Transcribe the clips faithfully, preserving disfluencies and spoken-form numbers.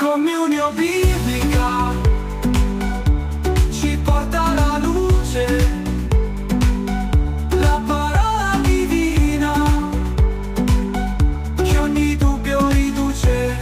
Comunione biblica ci porta alla luce, la parola divina che ogni dubbio riduce.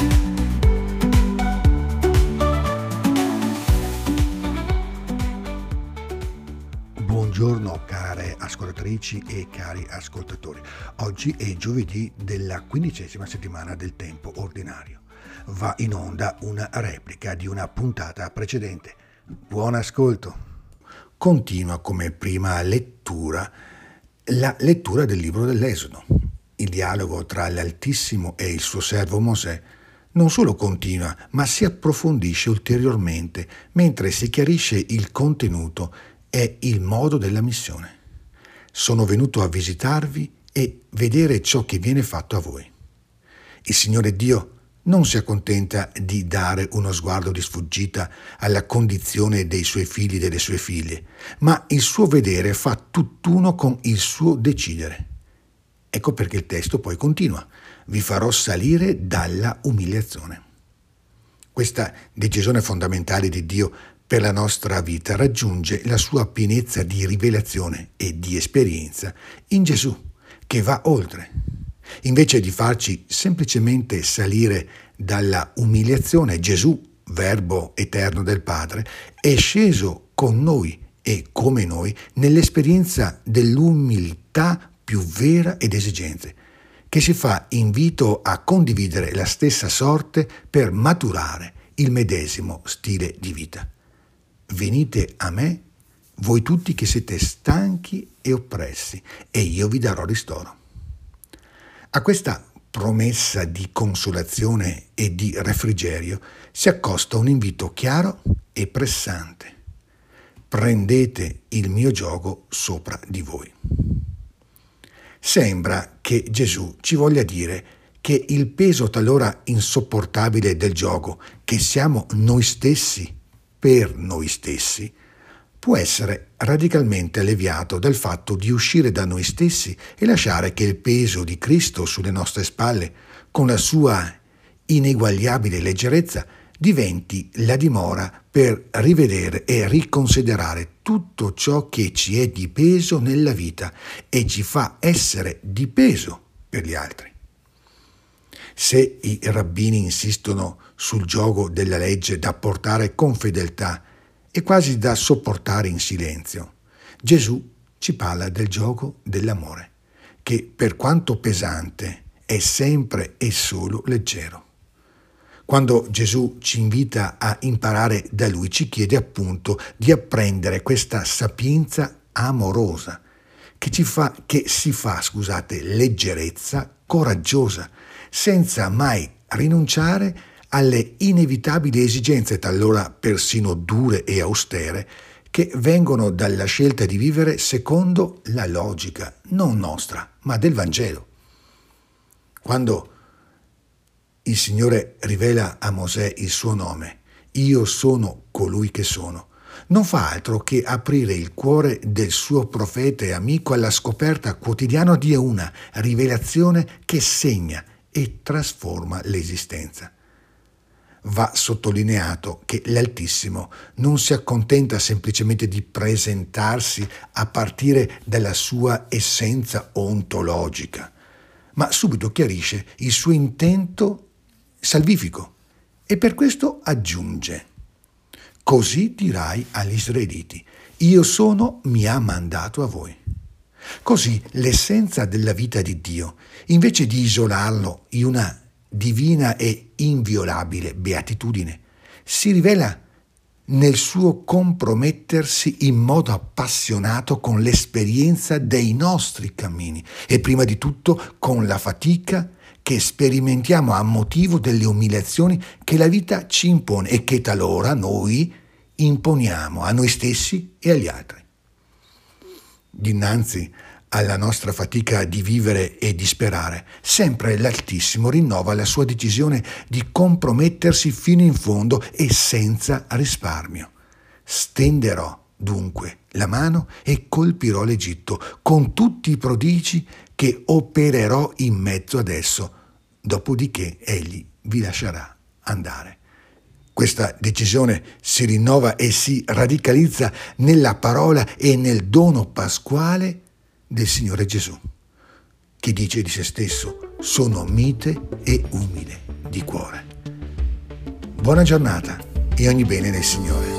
Buongiorno care ascoltatrici e cari ascoltatori. Oggi è giovedì della quindicesima settimana del tempo ordinario. Va in onda una replica di una puntata precedente. Buon ascolto. Continua come prima lettura la lettura del libro dell'Esodo. Il dialogo tra l'Altissimo e il suo servo Mosè non solo continua, ma si approfondisce ulteriormente mentre si chiarisce il contenuto e il modo della missione. Sono venuto a visitarvi e vedere ciò che viene fatto a voi. Il Signore Dio non si accontenta di dare uno sguardo di sfuggita alla condizione dei suoi figli e delle sue figlie, ma il suo vedere fa tutt'uno con il suo decidere. Ecco perché il testo poi continua: vi farò salire dalla umiliazione. Questa decisione fondamentale di Dio per la nostra vita raggiunge la sua pienezza di rivelazione e di esperienza in Gesù, che va oltre. Invece di farci semplicemente salire dalla umiliazione, Gesù, Verbo eterno del Padre, è sceso con noi e come noi nell'esperienza dell'umiltà più vera ed esigente, che si fa invito a condividere la stessa sorte per maturare il medesimo stile di vita. Venite a me, voi tutti che siete stanchi e oppressi, e io vi darò ristoro. A questa promessa di consolazione e di refrigerio si accosta un invito chiaro e pressante: prendete il mio giogo sopra di voi. Sembra che Gesù ci voglia dire che il peso talora insopportabile del giogo, che siamo noi stessi per noi stessi, può essere radicalmente alleviato dal fatto di uscire da noi stessi e lasciare che il peso di Cristo sulle nostre spalle, con la sua ineguagliabile leggerezza, diventi la dimora per rivedere e riconsiderare tutto ciò che ci è di peso nella vita e ci fa essere di peso per gli altri. Se i rabbini insistono sul giogo della legge da portare con fedeltà e quasi da sopportare in silenzio, Gesù ci parla del giogo dell'amore, che per quanto pesante è sempre e solo leggero. Quando Gesù ci invita a imparare da Lui, ci chiede appunto di apprendere questa sapienza amorosa che ci fa, che si fa, scusate, leggerezza coraggiosa, senza mai rinunciare alle inevitabili esigenze, talora persino dure e austere, che vengono dalla scelta di vivere secondo la logica, non nostra, ma del Vangelo. Quando il Signore rivela a Mosè il suo nome, io sono colui che sono, non fa altro che aprire il cuore del suo profeta e amico alla scoperta quotidiana di una rivelazione che segna e trasforma l'esistenza. Va sottolineato che l'Altissimo non si accontenta semplicemente di presentarsi a partire dalla sua essenza ontologica, ma subito chiarisce il suo intento salvifico e per questo aggiunge: così dirai agli israeliti, io sono, mi ha mandato a voi. Così l'essenza della vita di Dio, invece di isolarlo in una divina e inviolabile beatitudine, si rivela nel suo compromettersi in modo appassionato con l'esperienza dei nostri cammini e prima di tutto con la fatica che sperimentiamo a motivo delle umiliazioni che la vita ci impone e che talora noi imponiamo a noi stessi e agli altri. Dinanzi alla nostra fatica di vivere e di sperare, sempre l'Altissimo rinnova la sua decisione di compromettersi fino in fondo e senza risparmio. Stenderò dunque la mano e colpirò l'Egitto con tutti i prodigi che opererò in mezzo ad esso, dopodiché egli vi lascerà andare. Questa decisione si rinnova e si radicalizza nella parola e nel dono pasquale del Signore Gesù, che dice di se stesso: sono mite e umile di cuore. Buona giornata e ogni bene nel Signore.